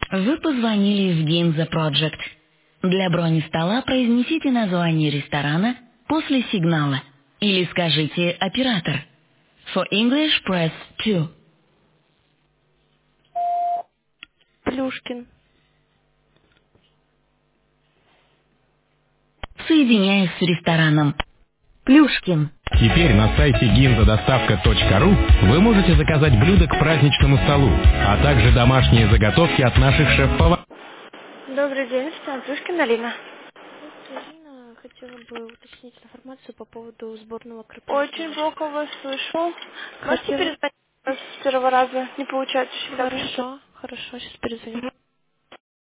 Вы позвонили в Ginza Project. Для брони стола произнесите название ресторана после сигнала или скажите «оператор». For English, press 2. Плюшкин. Соединяюсь с рестораном. Плюшкин. Теперь на сайте ginzadostavka.ru вы можете заказать блюда к праздничному столу, а также домашние заготовки от наших шеф-поваров. Добрый день, ресторан Плюшкин, Алина. Ирина, хотела бы уточнить информацию по поводу сборного Очень корпоратива. плохо вас слышу. Можете Хотела... перезвонить с первого раза? Не получается всегда. Хорошо, сейчас перезвоню.